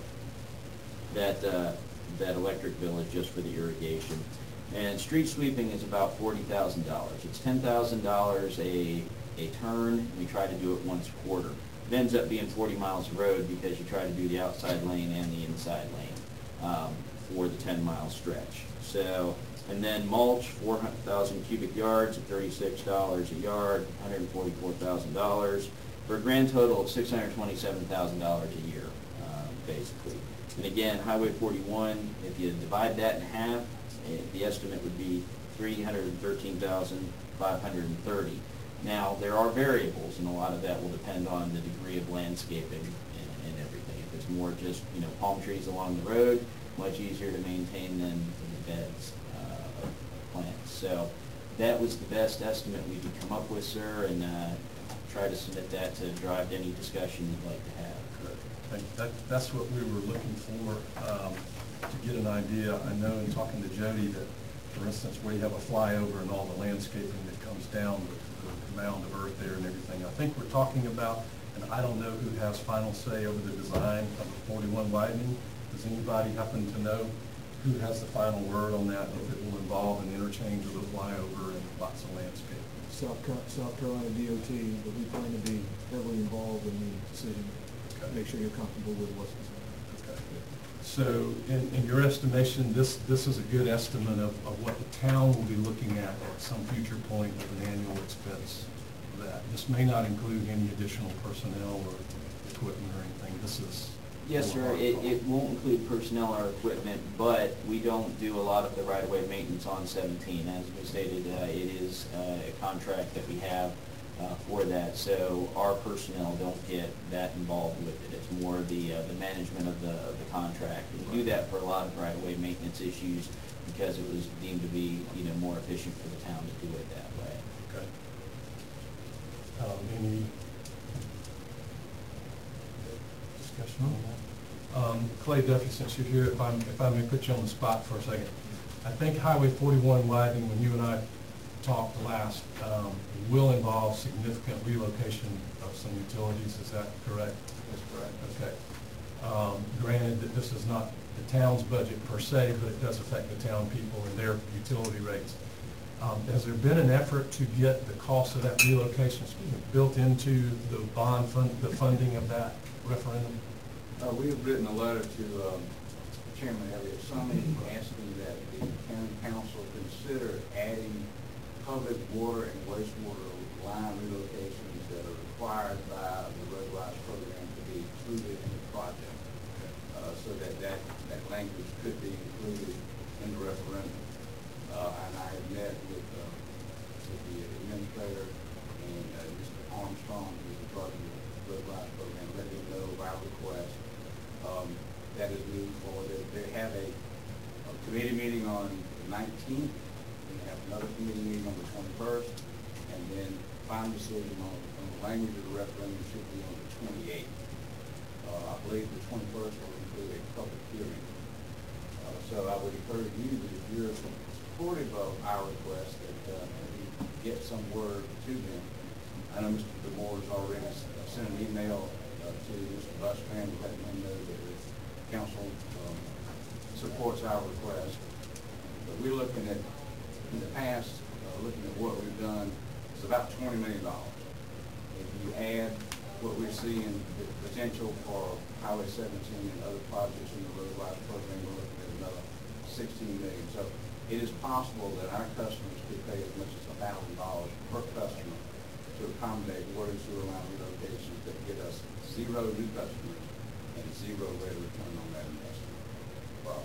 that uh, that electric bill is just for the irrigation. And street sweeping is about forty thousand dollars. It's ten thousand dollars a a turn, and we try to do it once a quarter. It ends up being forty miles of road because you try to do the outside lane and the inside lane um, for the ten mile stretch. So. And then mulch, four hundred thousand cubic yards at thirty-six dollars a yard, one hundred forty-four thousand dollars, for a grand total of six hundred twenty-seven thousand dollars a year, uh, basically. And again, Highway forty-one, if you divide that in half, eh, the estimate would be three hundred thirteen thousand five hundred thirty dollars. Now, there are variables, and a lot of that will depend on the degree of landscaping and, and everything. If it's more just, you know, palm trees along the road, much easier to maintain than the beds. Plants. So that was the best estimate we could come up with, sir, and uh, try to submit that to drive any discussion you'd like to have. Thank- That, that's what we were looking for, um, to get an idea. I know in talking to Jody that, for instance, where you have a flyover and all the landscaping that comes down with the mound of earth there and everything, I think we're talking about, and I don't know who has final say over the design of the forty-one widening. Does anybody happen to know who has the final word on that, if it will involve an interchange with a flyover and lots of landscape? South Car- South Carolina D O T, but we plan to be heavily involved in the decision. Okay. Make sure you're comfortable with what's designed. Okay. So in, in your estimation, this, this is a good estimate of, of what the town will be looking at at some future point with an annual expense of that. This may not include any additional personnel or equipment or anything. This is. Yes, sir. It, it won't include personnel or equipment, but we don't do a lot of the right-of-way maintenance on seventeen. As we stated, uh, it is uh, a contract that we have uh, for that, so our personnel don't get that involved with it. It's more the uh, the management of the of the contract. We do that for a lot of right-of-way maintenance issues because it was deemed to be, you know, more efficient for the town to do it that way. Okay. Um, any discussion on that? Um, Clay Duffy, since you're here, if I'm, if I may put you on the spot for a second. I think Highway forty-one widening, when you and I talked last, um, will involve significant relocation of some utilities. Is that correct? That's correct. Okay. Um, granted that this is not the town's budget per se, but it does affect the town people and their utility rates. Um, Has there been an effort to get the cost of that relocation excuse me, built into the bond fund, the funding of that referendum? Uh, we have written a letter to um, Chairman Elliott Summey asking that the county council consider adding public water and wastewater line relocations that are required by the roadwise program to be included in the project, uh, so that, that that language could be included in the referendum. Uh, and I have met with, uh, with the administrator and uh, Mister Armstrong, who is the president of the roadwise program, let him know of our request. Um, that is moving forward. They, they have a, a committee meeting on the nineteenth, and they have another committee meeting on the twenty-first, and then final decision on, on the language of the referendum should be on the twenty-eighth. Uh, I believe the twenty-first will include a public hearing. Uh, so I would encourage you that if you're supportive of our request, that uh, you get some word to them. I know Mister DeMoore has already sent an email uh, to Mister Bustrand to let him know that the council um, supports our request. But we're looking at, in the past, uh, looking at what we've done, it's about twenty million dollars. If you add what we're seeing, the potential for Highway seventeen and other projects in the roadwise program, we're looking at another sixteen million dollars. So it is possible that our customers could pay as much as one thousand dollars per customer to accommodate water and sewer line relocations that get us zero new customers and zero rate of return on that investment. Well,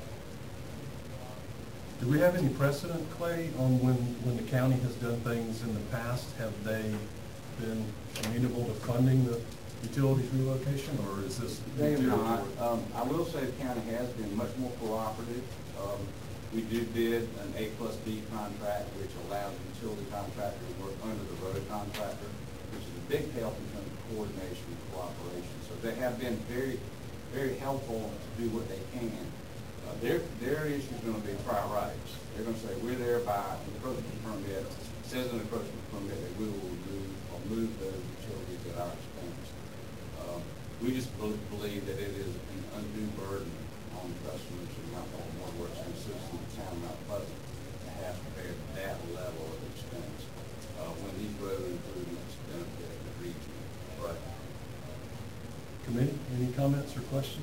Do we have any precedent, Clay, on when, when the county has done things in the past? Have they been amenable to funding the utilities relocation, or is this? they have not. Um, I will say the county has been much more cooperative. Um, we do bid an A plus B contract, which allows the utility contractor to work under the road contractor, which is a big help in terms of coordination and cooperation. So they have been very, very helpful to do what they can. Uh, their, their issue is going to be prior rights. They're going to say, we're there by encroachment permit. It says in the encroachment permit that we will remove or move those utilities at our expense. Um, we just believe that it is an undue burden on customers who Mount Baltimore works and citizens of the town of Mount Pleasant to have to bear that level of expense uh, when these road improvements benefit the region. Right. Committee, any comments or questions?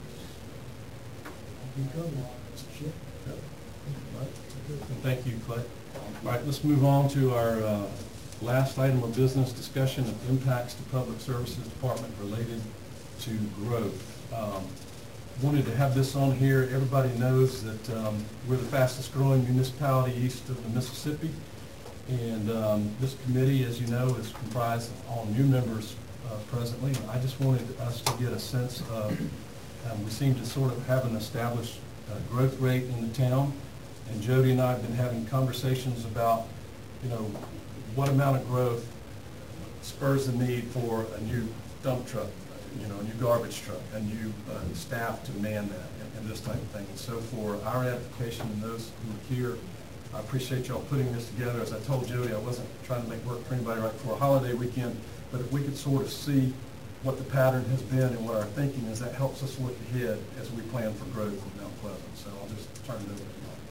You covered it, Mister Chair. All right. And thank you, Clay. All right, let's move on to our uh, last item of business, discussion of impacts to Public Services Department related to growth. Um, wanted to have this on here. Everybody knows that um, we're the fastest growing municipality east of the Mississippi. And um, this committee, as you know, is comprised of all new members uh, presently. I just wanted us to get a sense of, um, we seem to sort of have an established uh, growth rate in the town. And Jody and I have been having conversations about, you know, what amount of growth spurs the need for a new dump truck, you know, a new garbage truck, a new uh, staff to man that, and, and this type of thing. And so for our application and those who are here, I appreciate y'all putting this together. As I told Jody, I wasn't trying to make work for anybody right before a holiday weekend, but if we could sort of see what the pattern has been and what our thinking is, that helps us look ahead as we plan for growth in Mount Pleasant. So I'll just turn it over to you.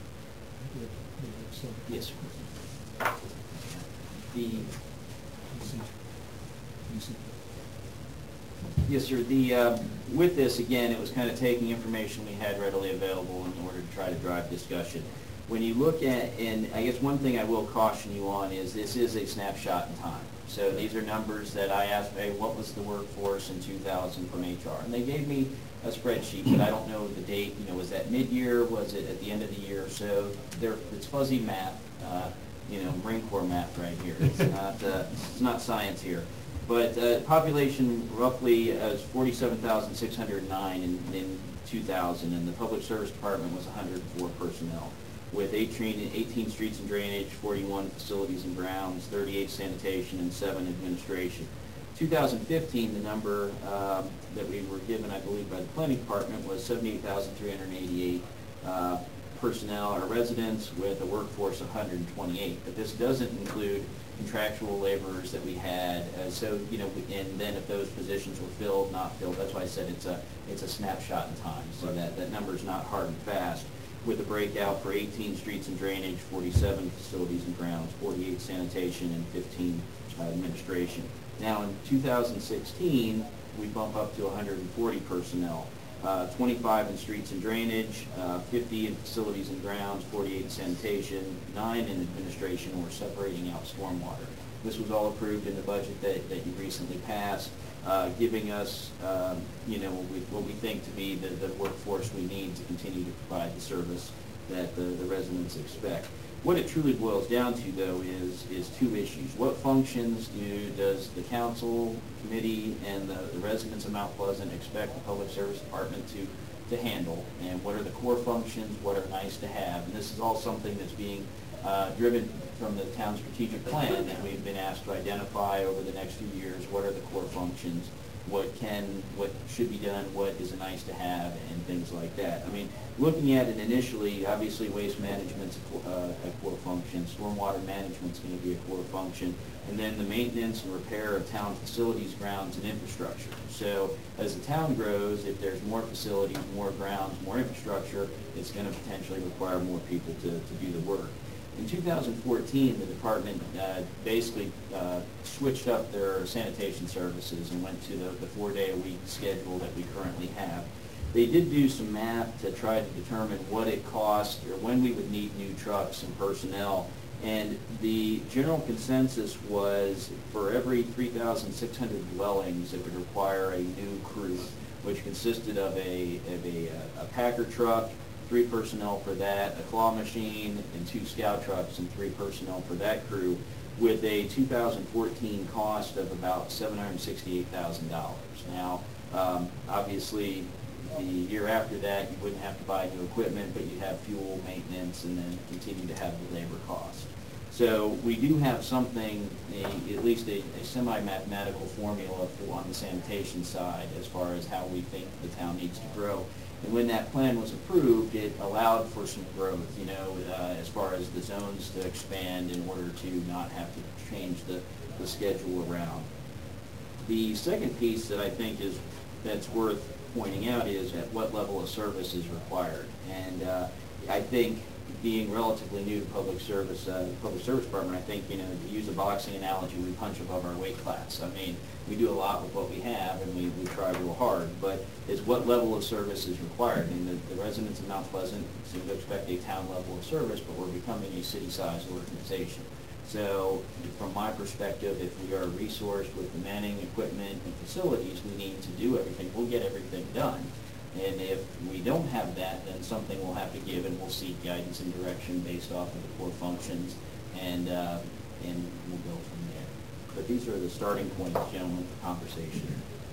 Yes, sir. The, yes, sir. The, uh, with this, again, it was kind of taking information we had readily available in order to try to drive discussion. When you look at, and I guess one thing I will caution you on is this is a snapshot in time. So these are numbers that I asked, hey, what was the workforce in two thousand from H R? And they gave me a spreadsheet, but I don't know the date. You know, was that mid-year? Was it at the end of the year? So there, it's fuzzy math, uh, you know, Marine Corps math right here. It's not, uh, it's not science here. But uh, population roughly is forty-seven thousand six hundred nine in, in two thousand, and the Public Service Department was one hundred four personnel, with eighteen, eighteen streets and drainage, forty-one facilities and grounds, thirty-eight sanitation, and seven administration. two thousand fifteen, the number um, that we were given, I believe, by the planning department was seventy-eight thousand three hundred eighty-eight uh, personnel or residents with a workforce of one hundred twenty-eight. But this doesn't include contractual laborers that we had. Uh, so, you know, and then if those positions were filled, not filled, that's why I said it's a it's a snapshot in time. So that, that number is not hard and fast. with a breakout for eighteen streets and drainage, forty-seven facilities and grounds, forty-eight sanitation, and fifteen uh, administration. Now in two thousand sixteen, we bump up to one hundred forty personnel, uh, twenty-five in streets and drainage, uh, fifty in facilities and grounds, forty-eight in sanitation, nine in administration, or separating out stormwater. This was all approved in the budget that, that you recently passed, uh, giving us, um, you know, what we, what we think to be the, the workforce we need to continue to provide the service that the, the residents expect. What it truly boils down to, though, is is two issues. What functions do does the council, committee, and the, the residents of Mount Pleasant expect the Public Service Department to to handle? And what are the core functions? What are nice to have? And this is all something that's being uh, driven from the town strategic plan that we've been asked to identify over the next few years. What are the core functions? What can, what should be done, what is a nice to have, and things like that. I mean, looking at it initially, obviously waste management's a, uh, a core function, stormwater management's going to be a core function, and then the maintenance and repair of town facilities, grounds, and infrastructure. So as the town grows, if there's more facilities, more grounds, more infrastructure, it's going to potentially require more people to, to do the work. In two thousand fourteen, the department uh, basically uh, switched up their sanitation services and went to the, the four-day-a-week schedule that we currently have. They did do some math to try to determine what it cost or when we would need new trucks and personnel. And the general consensus was for every three thousand six hundred dwellings, it would require a new crew, which consisted of a, of a, a packer truck, three personnel for that, a claw machine, and two scout trucks, and three personnel for that crew, with a two thousand fourteen cost of about seven hundred sixty-eight thousand dollars. Now, um, obviously, the year after that, you wouldn't have to buy new equipment, but you'd have fuel, maintenance, and then continue to have the labor cost. So we do have something, a, at least a, a semi-mathematical formula for, on the sanitation side as far as how we think the town needs to grow. And when that plan was approved, it allowed for some growth, you know, uh, as far as the zones to expand in order to not have to change the, the schedule around. The second piece that I think is that's worth pointing out is at what level of service is required. And uh, I think being relatively new to public service, uh, public service department, I think, you know, to use a boxing analogy, we punch above our weight class. I mean, we do a lot with what we have, and we, we try real hard, but is what level of service is required? I mean, the, the residents of Mount Pleasant seem to expect a town level of service, but we're becoming a city-sized organization. So from my perspective, if we are resourced with the manning, equipment, and facilities we need to do everything, we'll get everything done. And if we don't have that, then something will have to give, and we'll seek guidance and direction based off of the core functions, and uh, and we'll go from there. But these are the starting points, gentlemen, for conversation.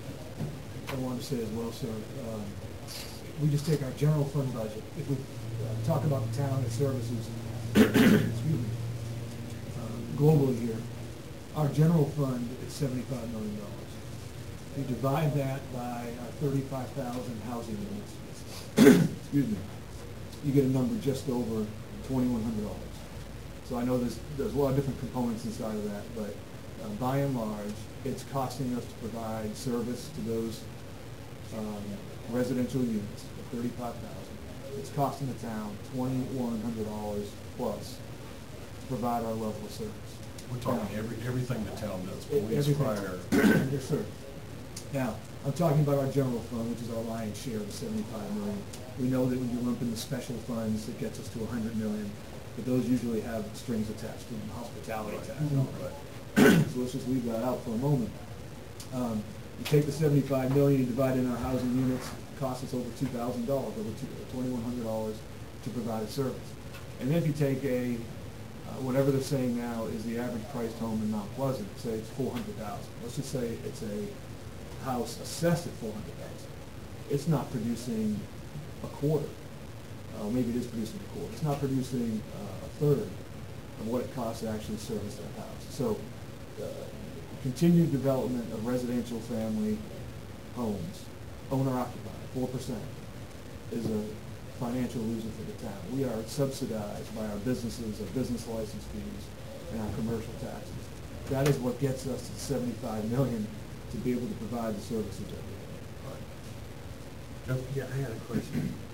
I wanted to say as well, sir, um, we just take our general fund budget. If we uh, talk about the town and services, excuse me, uh, globally here, our general fund is seventy-five million dollars. You divide that by our thirty-five thousand housing units, excuse me, you get a number just over twenty-one hundred dollars. So I know there's, there's a lot of different components inside of that, but uh, by and large, it's costing us to provide service to those um, residential units of thirty-five thousand. It's costing the town twenty-one hundred dollars plus to provide our level of service. We're talking Now, every, everything the town does, e- police, everything. fire. Yes, sir. Now, I'm talking about our general fund, which is our lion's share of the seventy-five million. We know that when you lump in the special funds, it gets us to a hundred million, but those usually have strings attached to them, hospitality tax and all that. So let's just leave that out for a moment. Um, you take the seventy-five million, you divide in our housing units, it costs us over two thousand dollars, over twenty-one hundred dollars to provide a service. And then if you take a, uh, whatever they're saying now is the average priced home in Mount Pleasant, say it's four hundred thousand. Let's just say it's a house assessed at four hundred thousand. It's not producing a quarter. Uh, maybe it is producing a quarter. It's not producing uh, a third of what it costs to actually service that house. So, uh, continued development of residential family homes, owner-occupied, four percent, is a financial loser for the town. We are subsidized by our businesses, our business license fees, and our commercial taxes. That is what gets us to seventy-five million dollars to be able to provide the services that we Jeff? Yeah, I had a question.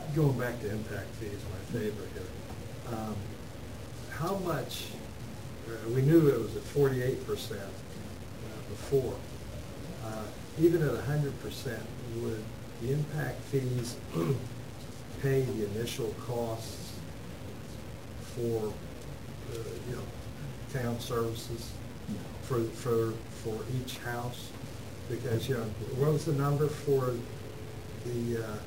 going back to impact fees, my favorite here. Um, How much, uh, we knew it was at forty-eight percent uh, before. Uh, Even at one hundred percent, would the impact fees pay the initial costs for, uh, you know, town services for, for, for each house? Because, you know, what was the number for the, uh,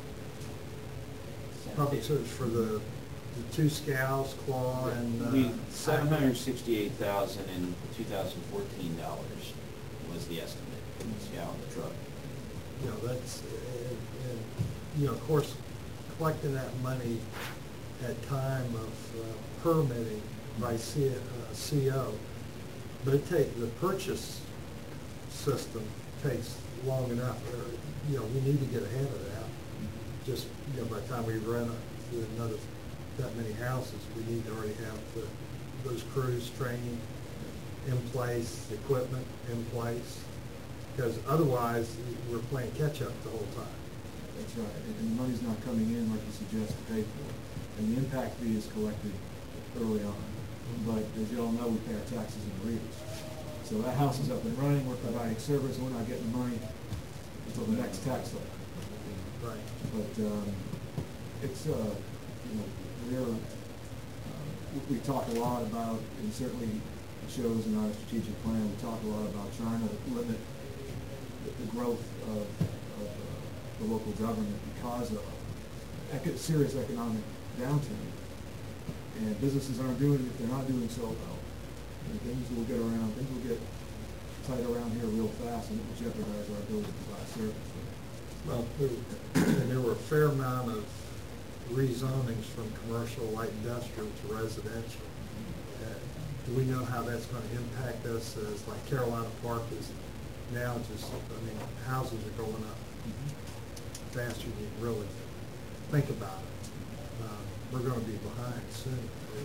public service, for the, the two scales, Claw and, uh? We, seven hundred sixty-eight thousand in two thousand fourteen dollars was the estimate, yeah, on the truck. You know, that's, and, and, you know, of course, collecting that money at time of uh, permitting by C, uh, C O, but it take, the purchase system takes long enough, or, you know, we need to get ahead of that. Just, you know, by the time we rent a- another, that many houses, we need to already have the, those crews trained in place, equipment in place, because otherwise, we're playing catch-up the whole time. That's right, and and the money's not coming in like you suggest to pay for it. And the impact fee is collected early on. But as you all know, we pay our taxes in arrears. So that house is up and running, we're providing service, and we're not getting the money until the next tax cycle. Right. But um, it's, uh, you know, we're, uh, we we talk a lot about, and certainly it shows in our strategic plan, we talk a lot about trying to limit the, the growth of, of uh, the local government because of ec- serious economic downturn. And businesses aren't doing, if they're not doing so well, and things will get around, things will get tight around here real fast, and it will jeopardize our ability to provide service. Well, there- and there were a fair amount of rezonings from commercial, light industrial to residential. Uh, Do we know how that's going to impact us as, like Carolina Park is now just, I mean, houses are going up faster than you really think about it. Uh, We're going to be behind soon.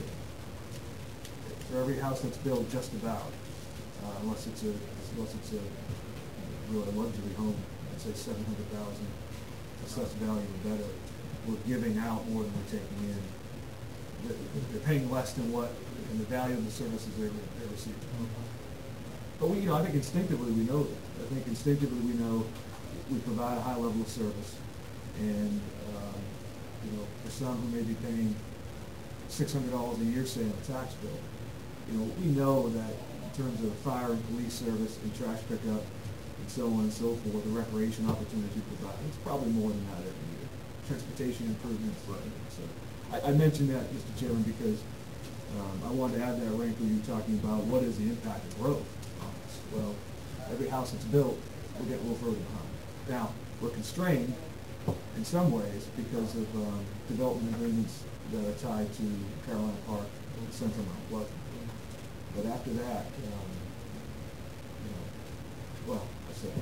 For every house that's built, just about, uh, unless it's a, unless it's a really a luxury home, I'd say seven hundred thousand assessed value or better, we're giving out more than we're taking in. They're, they're paying less than what, and the value of the services they're, they're receiving. But we, you know, I think instinctively we know that. I think instinctively we know we provide a high level of service, and, um, you know, for some who may be paying six hundred dollars a year, say, on a tax bill, you know, we know that in terms of fire and police service and trash pickup and so on and so forth, the recreation opportunities we provide, it's probably more than that every year. Transportation improvements. Right. So I, I mentioned that, Mister Chairman, because um, I wanted to add that wrinkle you were talking about, what is the impact of growth on us? Well, every house that's built, we'll get a little further behind. Now, we're constrained in some ways because of um, development agreements that are tied to Carolina Park and Central Mount Pleasant. But after that, um, you know, well, I said.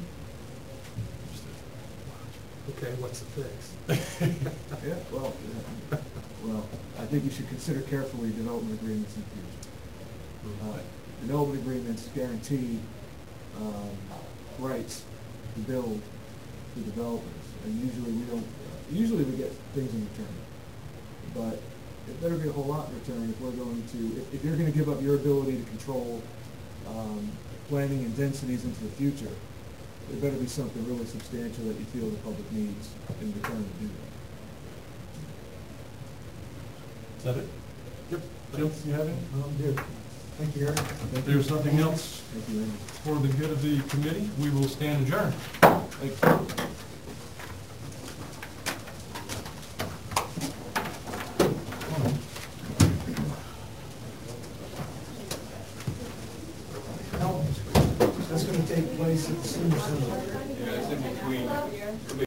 Okay, what's the fix? Yeah, well, yeah, well, I think you should consider carefully development agreements in the future. Uh, development agreements guarantee um, rights to build to developers, and usually we don't. Uh, usually we get things in return, but it better be a whole lot in return if we're going to. If, if you're going to give up your ability to control um, planning and densities into the future, there better be something really substantial that you feel the public needs in return to do that. Is that it? Yep. Jim, you have any? I'm good. Thank you, Eric. If there's nothing else Thank you, Andy. for the good of the committee, we will stand adjourned. Thank you. That's going to take place at the senior center. Yeah, it's in between.